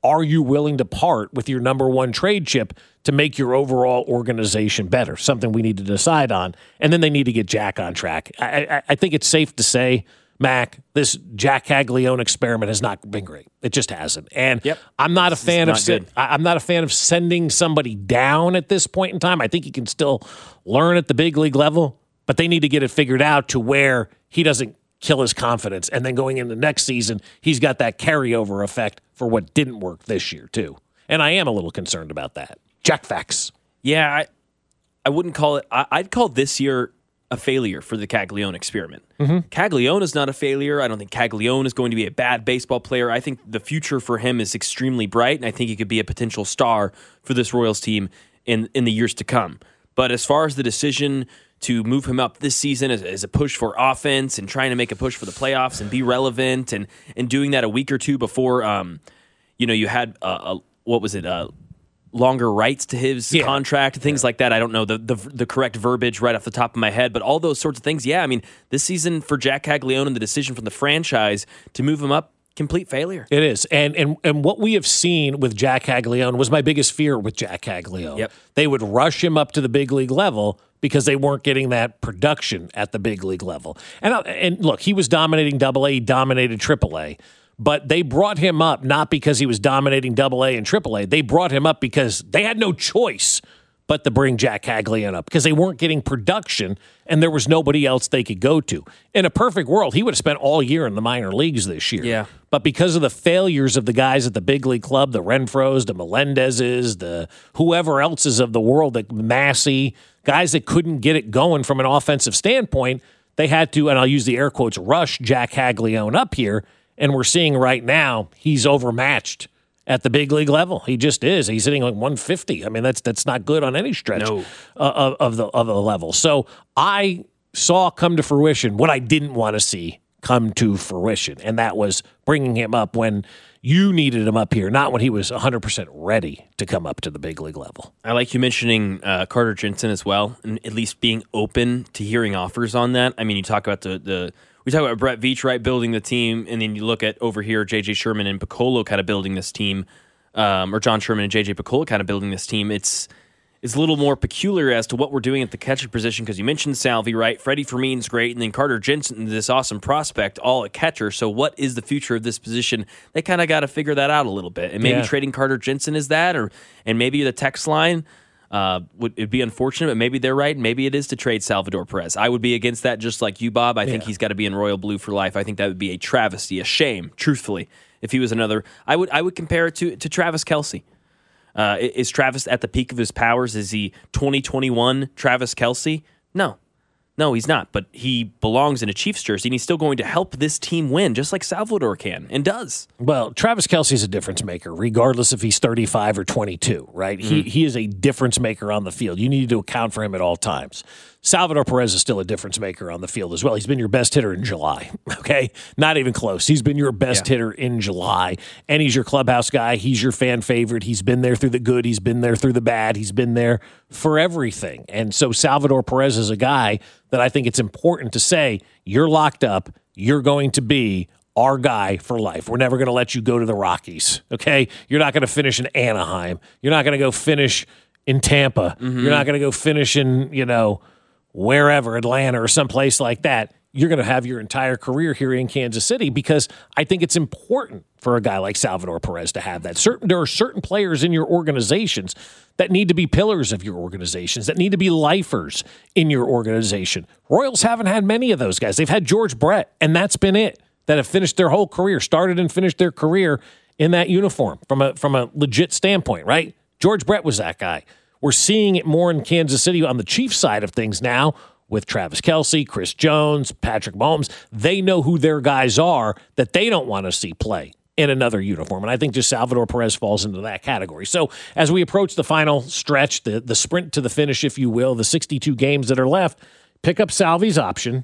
are you willing to part with your number one trade chip to make your overall organization better? Something we need to decide on. And then they need to get Jack on track. I, I, I think it's safe to say, Mac, this Jack Caglione experiment has not been great. It just hasn't. And yep. I'm not a fan of not I'm not a fan of sending somebody down at this point in time. I think he can still learn at the big league level, but they need to get it figured out to where he doesn't kill his confidence. And then going into next season, he's got that carryover effect for what didn't work this year, too. And I am a little concerned about that. Jack Facts. Yeah, I, I wouldn't call it. I, I'd call this year a failure for the Caglione experiment. Mm-hmm. Caglione is not a failure. I don't think Caglione is going to be a bad baseball player. I think the future for him is extremely bright, and I think he could be a potential star for this Royals team in, in the years to come. But as far as the decision to move him up this season as, as a push for offense and trying to make a push for the playoffs and be relevant and and doing that a week or two before, um, you know, you had a, a what was it? Uh, longer rights to his yeah. contract, things yeah. like that. I don't know the, the the correct verbiage right off the top of my head, but all those sorts of things. Yeah, I mean, this season for Jack Caglione and the decision from the franchise to move him up, complete failure. It is. And and and what we have seen with Jack Caglione was my biggest fear with Jack Caglione. Yep. They would rush him up to the big league level because they weren't getting that production at the big league level. And and look, he was dominating Double A, he dominated Triple A. But they brought him up not because he was dominating Double A and Triple A. They brought him up because they had no choice but to bring Jack Caglione up because they weren't getting production and there was nobody else they could go to. In a perfect world, he would have spent all year in the minor leagues this year. Yeah. But because of the failures of the guys at the big league club, the Renfros, the Melendezes, the whoever else is of the world, the Massey, guys that couldn't get it going from an offensive standpoint, they had to, and I'll use the air quotes, rush Jack Caglione up here. And we're seeing right now he's overmatched at the big league level. He just is. He's hitting like one fifty. I mean, that's that's not good on any stretch no. uh, of, of the of the level. So I saw come to fruition what I didn't want to see come to fruition, and that was bringing him up when you needed him up here, not when he was one hundred percent ready to come up to the big league level. I like you mentioning uh, Carter Jensen as well, and at least being open to hearing offers on that. I mean, you talk about the the. We talk about Brett Veach, right, building the team, and then you look at over here, J J Sherman and Piccolo kind of building this team, um, or John Sherman and J J Piccolo kind of building this team. It's it's a little more peculiar as to what we're doing at the catcher position because you mentioned Salvi, right? Freddie Fermin's great, and then Carter Jensen, this awesome prospect, all at catcher. So what is the future of this position? They kind of got to figure that out a little bit, and maybe yeah. trading Carter Jensen is that, or and maybe the text line. Uh, would it'd be unfortunate, but maybe they're right. Maybe it is to trade Salvador Perez. I would be against that, just like you, Bob. I think yeah. he's got to be in Royal Blue for life. I think that would be a travesty, a shame, truthfully, if he was another. I would I would compare it to to Travis Kelce. Uh, is Travis at the peak of his powers? Is he twenty twenty-one Travis Kelce? No. No, he's not, but he belongs in a Chiefs jersey, and he's still going to help this team win, just like Salvador can, and does. Well, Travis Kelce's a difference maker, regardless if he's thirty-five or twenty-two, right? Mm-hmm. He he is a difference maker on the field. You need to account for him at all times. Salvador Perez is still a difference maker on the field as well. He's been your best hitter in July, okay? Not even close. He's been your best yeah. hitter in July, and he's your clubhouse guy. He's your fan favorite. He's been there through the good. He's been there through the bad. He's been there for everything. And so Salvador Perez is a guy that I think it's important to say, you're locked up. You're going to be our guy for life. We're never going to let you go to the Rockies, okay? You're not going to finish in Anaheim. You're not going to go finish in Tampa. Mm-hmm. You're not going to go finish in, you know, wherever, Atlanta or someplace like that. You're going to have your entire career here in Kansas City because I think it's important for a guy like Salvador Perez to have that. Certain There are certain players in your organizations that need to be pillars of your organizations, that need to be lifers in your organization. Royals haven't had many of those guys. They've had George Brett, and that's been it, that have finished their whole career, started and finished their career in that uniform from a from a legit standpoint, right? George Brett was that guy. We're seeing it more in Kansas City on the Chiefs side of things now with Travis Kelce, Chris Jones, Patrick Mahomes. They know who their guys are that they don't want to see play in another uniform. And I think just Salvador Perez falls into that category. So as we approach the final stretch, the, the sprint to the finish, if you will, the sixty-two games that are left, pick up Salvi's option,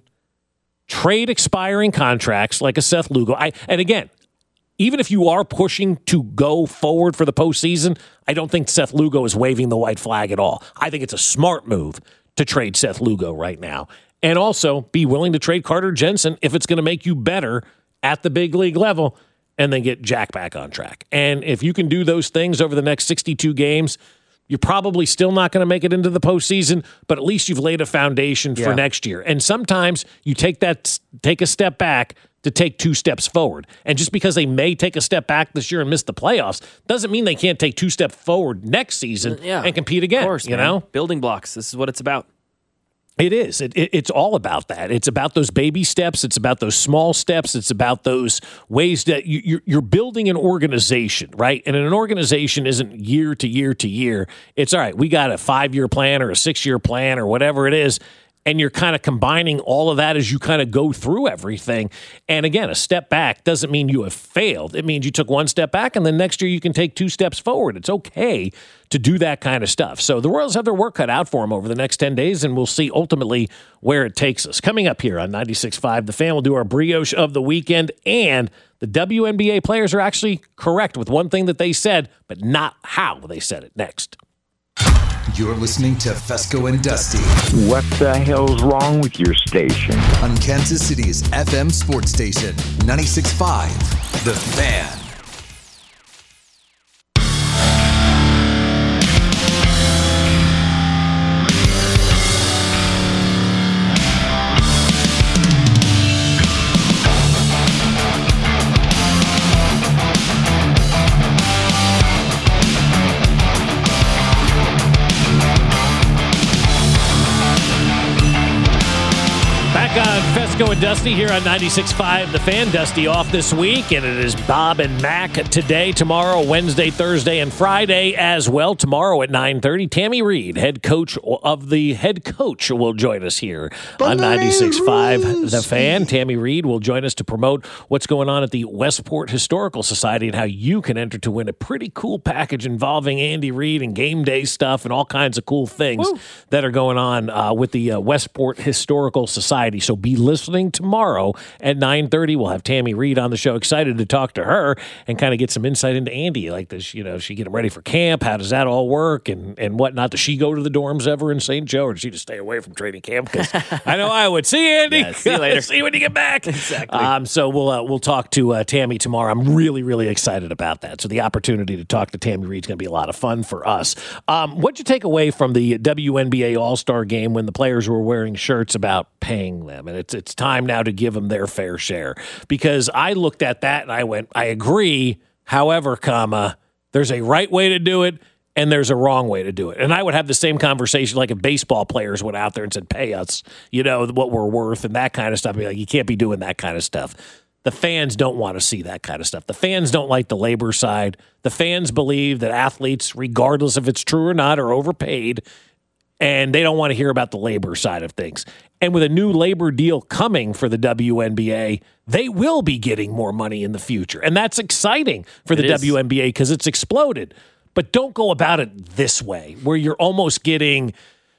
trade expiring contracts like a Seth Lugo. I, and again, even if you are pushing to go forward for the postseason, I don't think Seth Lugo is waving the white flag at all. I think it's a smart move to trade Seth Lugo right now. And also be willing to trade Carter Jensen if it's going to make you better at the big league level. and then get Jack back on track. And if you can do those things over the next sixty-two games, you're probably still not going to make it into the postseason, but at least you've laid a foundation for Yeah. next year. And sometimes you take that, take a step back to take two steps forward. And just because they may take a step back this year and miss the playoffs doesn't mean they can't take two steps forward next season Yeah. and compete again. Of course, you man. know, building blocks. This is what it's about. it is. It, it, it's all about that. It's about those baby steps. It's about those small steps. It's about those ways that you, you're, you're building an organization, right? And an organization isn't year to year to year. It's all right. We got a five-year plan or a six-year plan or whatever it is. And you're kind of combining all of that as you kind of go through everything. And again, a step back doesn't mean you have failed. It means you took one step back, and then next year you can take two steps forward. It's okay to do that kind of stuff. So the Royals have their work cut out for them over the next ten days, and we'll see ultimately where it takes us. Coming up here on ninety-six point five, The Fan will do our brioche of the weekend, and the W N B A players are actually correct with one thing that they said, but not how they said it next. You're listening to Fesco and Dusty What the hell's wrong with your station? on Kansas City's F M sports station, ninety-six point five, The Fan. On Fesco and Dusty here on ninety-six point five, The Fan. Dusty off this week, and it is Bob and Mac today, tomorrow, Wednesday, Thursday, and Friday as well. Tomorrow at nine thirty, Tammy Reed, head coach of the head coach, will join us here on ninety-six point five, The Fan. Tammy Reed will join us to promote what's going on at the Westport Historical Society and how you can enter to win a pretty cool package involving Andy Reid and game day stuff and all kinds of cool things Woo. that are going on uh, with the uh, Westport Historical Society. So be listening tomorrow at nine thirty. We'll have Tammy Reed on the show. Excited to talk to her and kind of get some insight into Andy. Like this, you know, she get him ready for camp. How does that all work and, and whatnot? Does she go to the dorms ever in Saint Joe, or does she just stay away from training camp? Because I know I would. See you, Andy. Yeah, see you later. See you when you get back. Exactly. Um, so we'll uh, we'll talk to uh, Tammy tomorrow. I'm really, really excited about that. So the opportunity to talk to Tammy Reed is going to be a lot of fun for us. Um, what'd you take away from the W N B A All-Star game when the players were wearing shirts about paying them? And it's it's time now to give them their fair share, because I looked at that and I went, I agree. However, comma, there's a right way to do it and there's a wrong way to do it. And I would have the same conversation like if baseball players went out there and said, pay us, you know, what we're worth and that kind of stuff. I'd be like, you can't be doing that kind of stuff. The fans don't want to see that kind of stuff. The fans don't like the labor side. The fans believe that athletes, regardless if it's true or not, are overpaid, and they don't want to hear about the labor side of things. And with a new labor deal coming for the W N B A, they will be getting more money in the future. And that's exciting for the It is. W N B A because it's exploded. But don't go about it this way, where you're almost getting,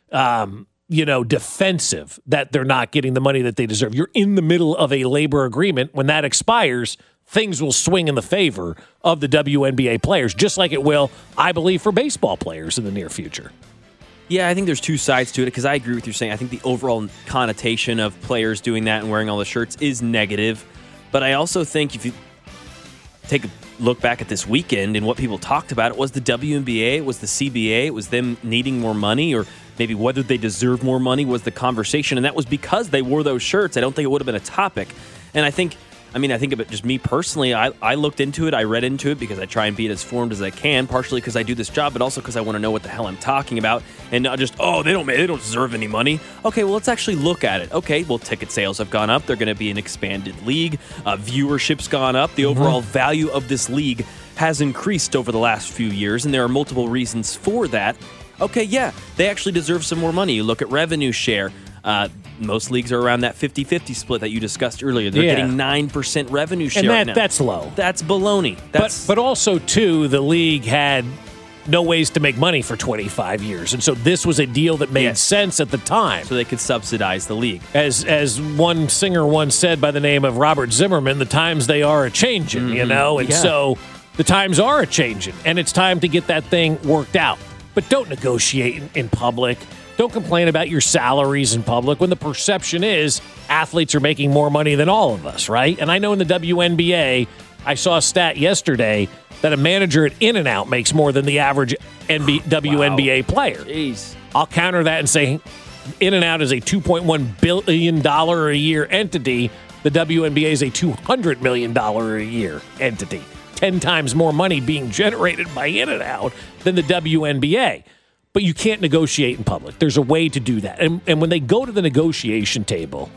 um, you know, defensive that they're not getting the money that they deserve. You're in the middle of a labor agreement. When that expires, things will swing in the favor of the W N B A players, just like it will, I believe, for baseball players in the near future. Yeah, I think there's two sides to it, because I agree with you saying I think the overall connotation of players doing that and wearing all the shirts is negative. But I also think if you take a look back at this weekend and what people talked about, it was the W N B A, it was the C B A, it was them needing more money, or maybe whether they deserve more money was the conversation. And that was because they wore those shirts. I don't think it would have been a topic. And I think, I mean, I think of it just me personally. I, I looked into it. I read into it because I try and be as informed as I can, partially because I do this job, but also because I want to know what the hell I'm talking about and not just, oh, they don't they don't deserve any money. Okay, well, let's actually look at it. Okay, well, ticket sales have gone up. They're going to be an expanded league. Uh, viewership's gone up. The mm-hmm. overall value of this league has increased over the last few years, and there are multiple reasons for that. Okay, yeah, they actually deserve some more money. You look at revenue share. Uh, most leagues are around that fifty-fifty split that you discussed earlier. They're yeah. getting nine percent revenue share and that, right now. That's low. That's baloney. That's, but, but also, too, the league had no ways to make money for twenty-five years. And so this was a deal that made yes. sense at the time. So they could subsidize the league. As as one singer once said by the name of Robert Zimmerman, the times they are a-changing, mm-hmm. you know? And yeah. so the times are a-changing, and it's time to get that thing worked out. But don't negotiate in, in public. Don't complain about your salaries in public when the perception is athletes are making more money than all of us, right? And I know in the W N B A, I saw a stat yesterday that a manager at In-N-Out makes more than the average N B- W N B A wow. player. Jeez. I'll counter that and say In-N-Out is a two point one billion dollars a year entity. The W N B A is a two hundred million dollars a year entity. Ten times more money being generated by In-N-Out than the W N B A. But you can't negotiate in public. There's a way to do that. And, and when they go to the negotiation table,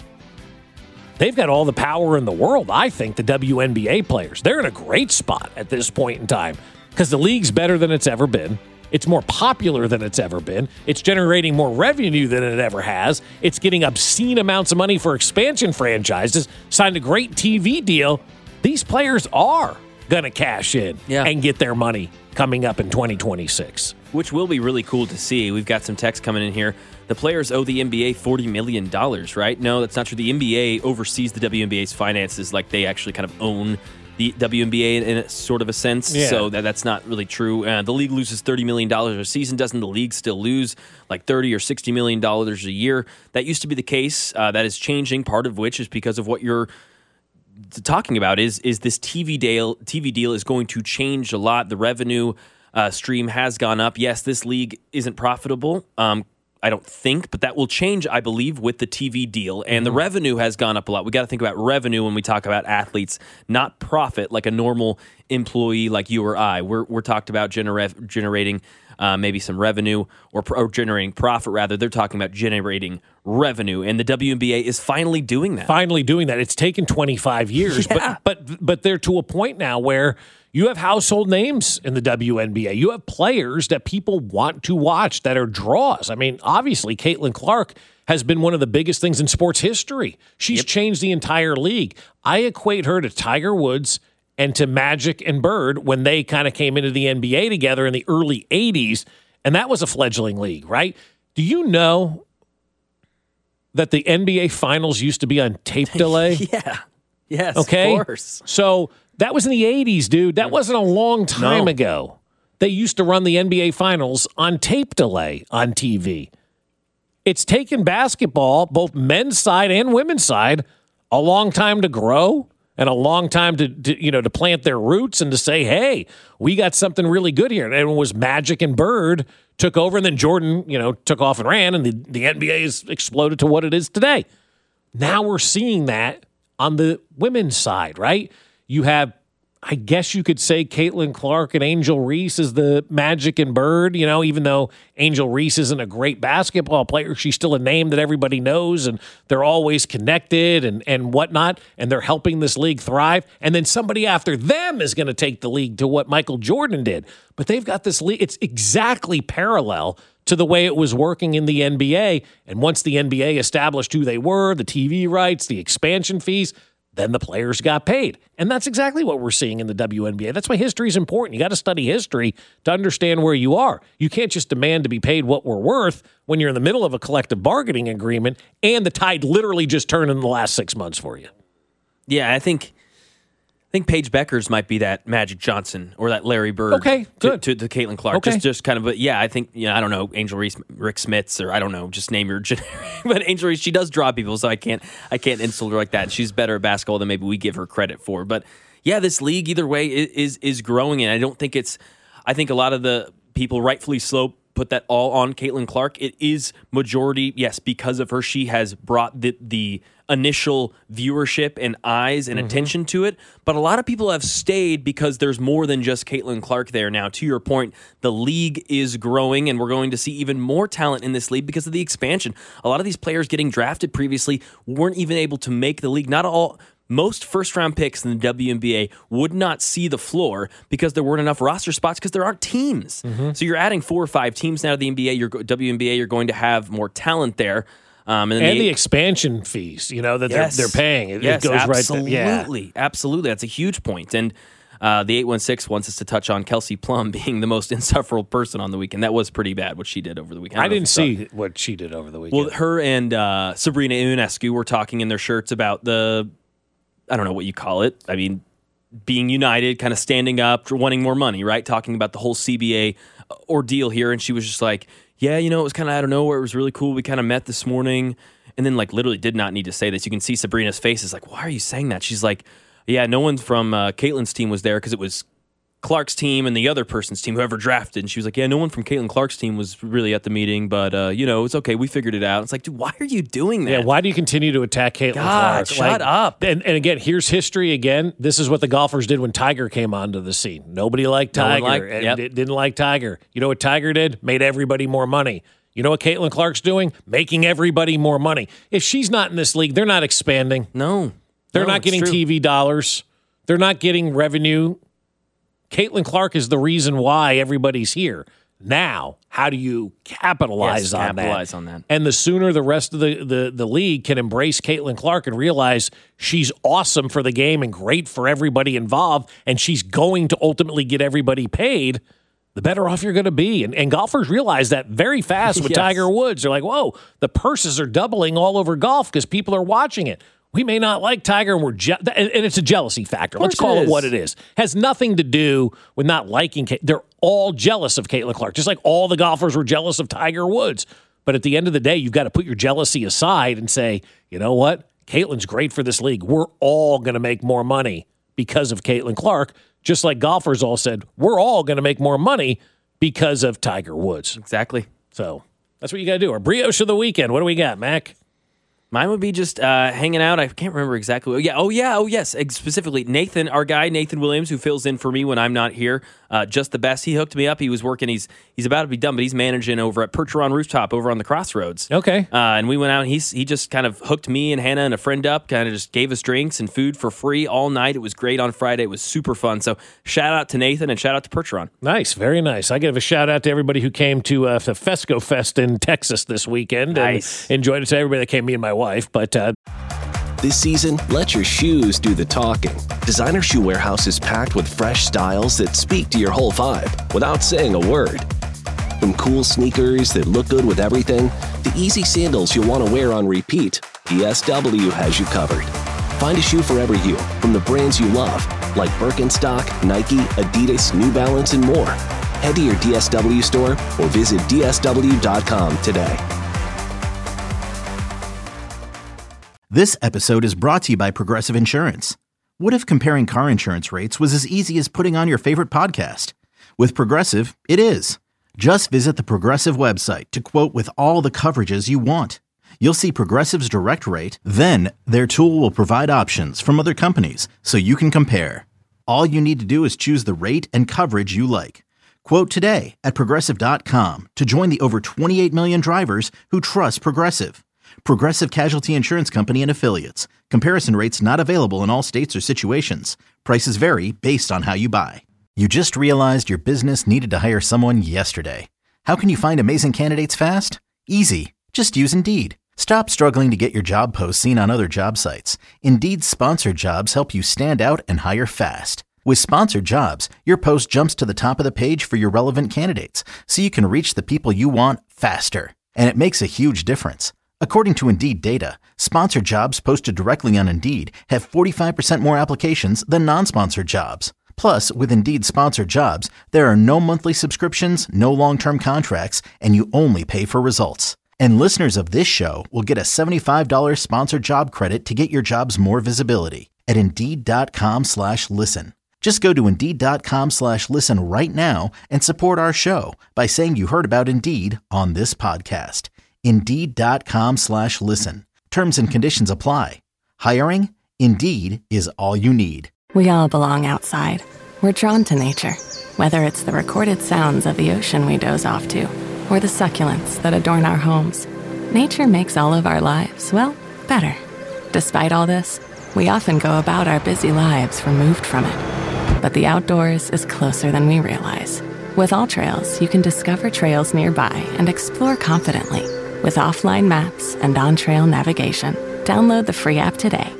they've got all the power in the world, I think, the W N B A players. They're in a great spot at this point in time because the league's better than it's ever been. It's more popular than it's ever been. It's generating more revenue than it ever has. It's getting obscene amounts of money for expansion franchises, signed a great T V deal. These players are going to cash in yeah. and get their money coming up in twenty twenty-six. Which will be really cool to see. We've got some text coming in here. The players owe the N B A forty million dollars, right? No, that's not true. The N B A oversees the W N B A's finances like they actually kind of own the W N B A in, in a sort of a sense. Yeah. So that, that's not really true. Uh, the league loses thirty million dollars a season. Doesn't the league still lose like thirty or sixty million dollars a year? That used to be the case. Uh, that is changing, part of which is because of what you're talking about is is this T V deal. T V deal is going to change a lot. The revenue uh, stream has gone up. Yes, this league isn't profitable. Um, I don't think, but that will change, I believe, with the T V deal. And the revenue has gone up a lot. We got to think about revenue when we talk about athletes, not profit like a normal employee like you or I. We're we're talked about genera- generating uh, maybe some revenue or, or generating profit, rather. They're talking about generating revenue, and the W N B A is finally doing that. Finally doing that. It's taken twenty-five years, Yeah. but but but they're to a point now where you have household names in the W N B A. You have players that people want to watch that are draws. I mean, obviously, Caitlin Clark has been one of the biggest things in sports history. She's Yep. changed the entire league. I equate her to Tiger Woods and to Magic and Bird when they kind of came into the N B A together in the early eighties, and that was a fledgling league, right? Do you know that the N B A Finals used to be on tape delay? Yeah. Yes, Okay. of course. So that was in the eighties, dude. That wasn't a long time No. ago. They used to run the N B A Finals on tape delay on T V. It's taken basketball, both men's side and women's side, a long time to grow and a long time to, to you know to plant their roots and to say, hey, we got something really good here. And it was Magic and Bird took over, and then Jordan, you know, took off and ran, and the, the N B A has exploded to what it is today. Now we're seeing that on the women's side, right? You have, I guess you could say, Caitlin Clark and Angel Reese is the Magic and Bird, you know, even though Angel Reese isn't a great basketball player, she's still a name that everybody knows, and they're always connected and, and whatnot, and they're helping this league thrive. And then somebody after them is going to take the league to what Michael Jordan did. But they've got this league. It's exactly parallel to the way it was working in the N B A. And once the N B A established who they were, the T V rights, the expansion fees, then the players got paid. And that's exactly what we're seeing in the W N B A. That's why history is important. You got to study history to understand where you are. You can't just demand to be paid what we're worth when you're in the middle of a collective bargaining agreement and the tide literally just turned in the last six months for you. Yeah, I think I think Paige Beckers might be that Magic Johnson or that Larry Bird. Okay, good. To, to, to Caitlin Clark. Okay. Just, just kind of, but yeah, I think, you know, I don't know, Angel Reese, Rick Smits, or I don't know, just name your generic. But Angel Reese, she does draw people, so I can't, I can't insult her like that. She's better at basketball than maybe we give her credit for. But yeah, this league either way is is, is growing, and I don't think it's, I think a lot of the people rightfully so put that all on Caitlin Clark. It is majority, yes, because of her. She has brought the the initial viewership and eyes and mm-hmm. attention to it. But a lot of people have stayed because there's more than just Caitlin Clark there now. To your point, the league is growing, and we're going to see even more talent in this league because of the expansion. A lot of these players getting drafted previously weren't even able to make the league. Not all... Most first-round picks in the W N B A would not see the floor because there weren't enough roster spots because there aren't teams. Mm-hmm. So you're adding four or five teams now to the N B A. Your W N B A, you're going to have more talent there. Um, and and the, the expansion fees, you know, that yes. they're, they're paying. It, yes, it goes absolutely. right there. Yeah. Absolutely. That's a huge point. And uh, the eight one six wants us to touch on Kelsey Plum being the most insufferable person on the weekend. That was pretty bad, what she did over the weekend. I, I didn't see what she did over the weekend. Well, her and uh, Sabrina Ionescu were talking in their shirts about the... I don't know what you call it. I mean, being united, kind of standing up, wanting more money, right? Talking about the whole C B A ordeal here. And she was just like, yeah, you know, it was kind of out of nowhere. It was really cool. We kind of met this morning. And then, like, literally did not need to say this. You can see Sabrina's face is like, why are you saying that? She's like, Yeah, no one from uh, Caitlin's team was there because it was Clark's team and the other person's team, whoever drafted. And she was like, yeah, no one from Caitlin Clark's team was really at the meeting, but, uh, you know, it's okay. We figured it out. It's like, dude, why are you doing that? Yeah, why do you continue to attack Caitlin God, Clark? shut like, up. And, and again, here's history again. This is what the golfers did when Tiger came onto the scene. Nobody liked No one Tiger liked- and yep. di- didn't like Tiger. You know what Tiger did? Made everybody more money. You know what Caitlin Clark's doing? Making everybody more money. If she's not in this league, they're not expanding. No. They're No, not it's getting true. T V dollars. They're not getting revenue. Caitlin Clark is the reason why everybody's here. Now, how do you capitalize Yes, on capitalize that? on that. And the sooner the rest of the, the, the league can embrace Caitlin Clark and realize she's awesome for the game and great for everybody involved, and she's going to ultimately get everybody paid, the better off you're going to be. And, and golfers realize that very fast with Yes. Tiger Woods. They're like, whoa, the purses are doubling all over golf because people are watching it. We may not like Tiger, and we're je- and, and it's a jealousy factor. Let's course call it it, is. what it is. Has nothing to do with not liking. Ka- They're all jealous of Caitlin Clark, just like all the golfers were jealous of Tiger Woods. But at the end of the day, you've got to put your jealousy aside and say, you know what? Caitlin's great for this league. We're all going to make more money because of Caitlin Clark, just like golfers all said, we're all going to make more money because of Tiger Woods. Exactly. So that's what you got to do. Our brioche of the weekend. What do we got, Mac? Mine would be just uh, hanging out. I can't remember exactly. Yeah. Oh, yeah. Oh, yes. Ex- Specifically, Nathan, our guy, Nathan Williams, who fills in for me when I'm not here. Uh, just the best. He hooked me up. He was working. He's he's about to be done, but he's managing over at Percheron Rooftop over on the Crossroads. Okay. Uh, and we went out. And he's he just kind of hooked me and Hannah and a friend up. Kind of just gave us drinks and food for free all night. It was great on Friday. It was super fun. So shout out to Nathan and shout out to Percheron. Nice, very nice. I give a shout out to everybody who came to uh, the Fesco Fest in Texas this weekend. Nice. And enjoyed it. To everybody that came, me and my wife. But uh, This season, let your shoes do the talking. Designer Shoe Warehouse is packed with fresh styles that speak to your whole vibe without saying a word. From cool sneakers that look good with everything, to easy sandals you'll want to wear on repeat, D S W has you covered. Find a shoe for every you from the brands you love, like Birkenstock, Nike, Adidas, New Balance, and more. Head to your D S W store or visit D S W dot com today. This episode is brought to you by Progressive Insurance. What if comparing car insurance rates was as easy as putting on your favorite podcast? With Progressive, it is. Just visit the Progressive website to quote with all the coverages you want. You'll see Progressive's direct rate, then their tool will provide options from other companies so you can compare. All you need to do is choose the rate and coverage you like. Quote today at Progressive dot com to join the over twenty-eight million drivers who trust Progressive. Progressive Casualty Insurance Company and Affiliates. Comparison rates not available in all states or situations. Prices vary based on how you buy. You just realized your business needed to hire someone yesterday. How can you find amazing candidates fast? Easy. Just use Indeed. Stop struggling to get your job posts seen on other job sites. Indeed's sponsored jobs help you stand out and hire fast. With sponsored jobs, your post jumps to the top of the page for your relevant candidates, so you can reach the people you want faster. And it makes a huge difference. According to Indeed data, sponsored jobs posted directly on Indeed have forty-five percent more applications than non-sponsored jobs. Plus, with Indeed sponsored jobs, there are no monthly subscriptions, no long-term contracts, and you only pay for results. And listeners of this show will get a seventy-five dollars sponsored job credit to get your jobs more visibility at Indeed.com slash listen. Just go to Indeed.com slash listen right now and support our show by saying you heard about Indeed on this podcast. Indeed.com slash listen. Terms and conditions apply. Hiring? Indeed is all you need. We all belong outside. We're drawn to nature, whether it's the recorded sounds of the ocean we doze off to, or the succulents that adorn our homes. Nature makes all of our lives, well, better. Despite all this, we often go about our busy lives removed from it. But the outdoors is closer than we realize. With All Trails, you can discover trails nearby and explore confidently. With offline maps and on-trail navigation, download the free app today.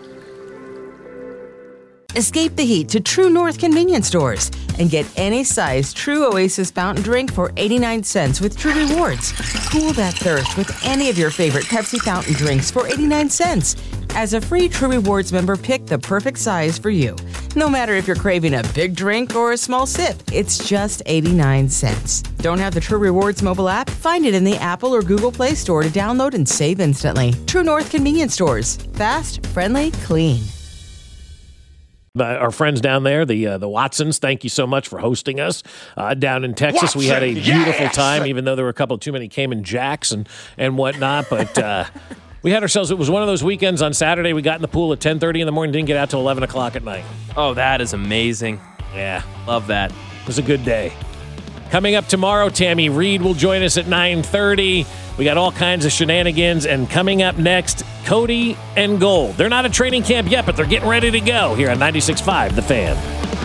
Escape the heat to True North convenience stores and get any size True Oasis fountain drink for eighty-nine cents with True Rewards. Cool that thirst with any of your favorite Pepsi fountain drinks for eighty-nine cents. As a free True Rewards member, pick the perfect size for you. No matter if you're craving a big drink or a small sip, it's just eighty-nine cents. Don't have the True Rewards mobile app? Find it in the Apple or Google Play Store to download and save instantly. True North convenience stores. Fast, friendly, clean. Our friends down there, the uh, the Watsons, thank you so much for hosting us uh, down in Texas. Watson, we had a beautiful yes! time, even though there were a couple too many Cayman Jacks and, and whatnot. But uh, we had ourselves, it was one of those weekends on Saturday. We got in the pool at ten thirty in the morning, didn't get out till eleven o'clock at night. Oh, that is amazing. Yeah. Love that. It was a good day. Coming up tomorrow, Tammy Reed will join us at nine thirty. We got all kinds of shenanigans. And coming up next, Cody and Gold. They're not at training camp yet, but they're getting ready to go here on ninety-six point five The Fan.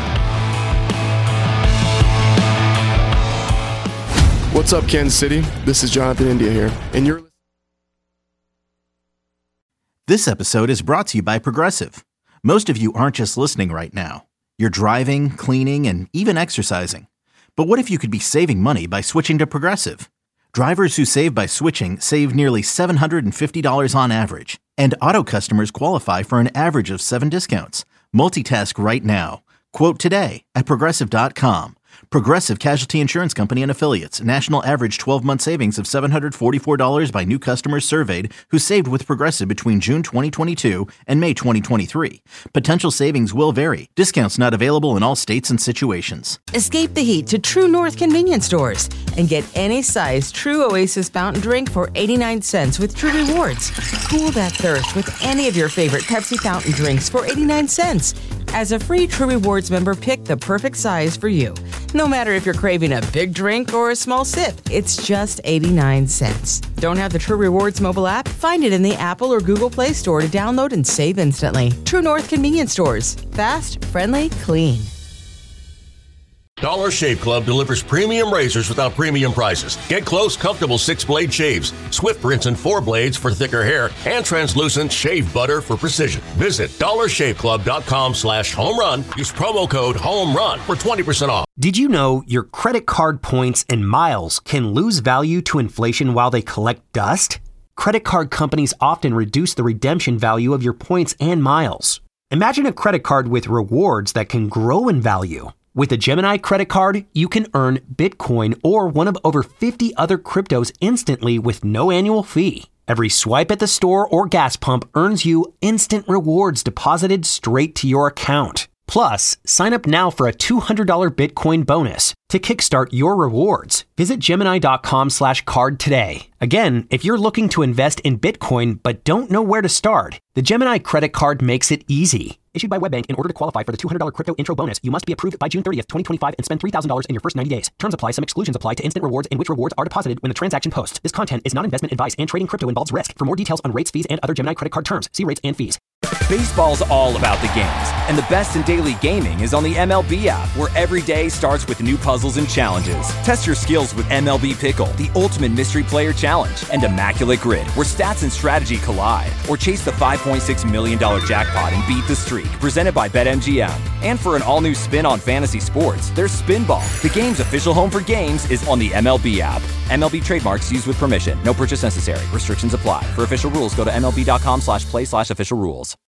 What's up, Kansas City? This is Jonathan India here, and you're... This episode is brought to you by Progressive. Most of you aren't just listening right now. You're driving, cleaning, and even exercising. But what if you could be saving money by switching to Progressive? Drivers who save by switching save nearly seven hundred fifty dollars on average. And auto customers qualify for an average of seven discounts. Multitask right now. Quote today at Progressive dot com. Progressive Casualty Insurance Company and Affiliates. National average twelve-month savings of seven hundred forty-four dollars by new customers surveyed who saved with Progressive between June twenty twenty-two and May twenty twenty-three. Potential savings will vary. Discounts not available in all states and situations. Escape the heat to True North convenience stores and get any size True Oasis fountain drink for eighty-nine cents with True Rewards. Cool that thirst with any of your favorite Pepsi fountain drinks for eighty-nine cents. As a free True Rewards member, pick the perfect size for you. No matter if you're craving a big drink or a small sip, it's just eighty-nine cents. Don't have the True Rewards mobile app? Find it in the Apple or Google Play Store to download and save instantly. True North convenience stores. Fast, friendly, clean. Dollar Shave Club delivers premium razors without premium prices. Get close, comfortable six-blade shaves, swift rinse and four blades for thicker hair, and translucent shave butter for precision. Visit dollar shave club dot com slash home run. Use promo code HOMERUN for twenty percent off. Did you know your credit card points and miles can lose value to inflation while they collect dust? Credit card companies often reduce the redemption value of your points and miles. Imagine a credit card with rewards that can grow in value. With a Gemini credit card, you can earn Bitcoin or one of over fifty other cryptos instantly with no annual fee. Every swipe at the store or gas pump earns you instant rewards deposited straight to your account. Plus, sign up now for a two hundred dollars Bitcoin bonus. To kickstart your rewards, visit Gemini dot com slash card today. Again, if you're looking to invest in Bitcoin but don't know where to start, the Gemini credit card makes it easy. Issued by WebBank, in order to qualify for the two hundred dollars crypto intro bonus, you must be approved by June thirtieth, twenty twenty-five and spend three thousand dollars in your first ninety days. Terms apply. Some exclusions apply to instant rewards in which rewards are deposited when the transaction posts. This content is not investment advice and trading crypto involves risk. For more details on rates, fees, and other Gemini credit card terms, see rates and fees. Baseball's all about the games, and the best in daily gaming is on the M L B app, where every day starts with new puzzles and challenges. Test your skills with M L B Pickle, the ultimate mystery player challenge, and Immaculate Grid, where stats and strategy collide. Or chase the five point six million dollars jackpot and beat the streak, presented by BetMGM. And for an all-new spin on fantasy sports, there's Spinball. The game's official home for games is on the M L B app. M L B trademarks used with permission. No purchase necessary. Restrictions apply. For official rules, go to M L B dot com slash play slash official rules.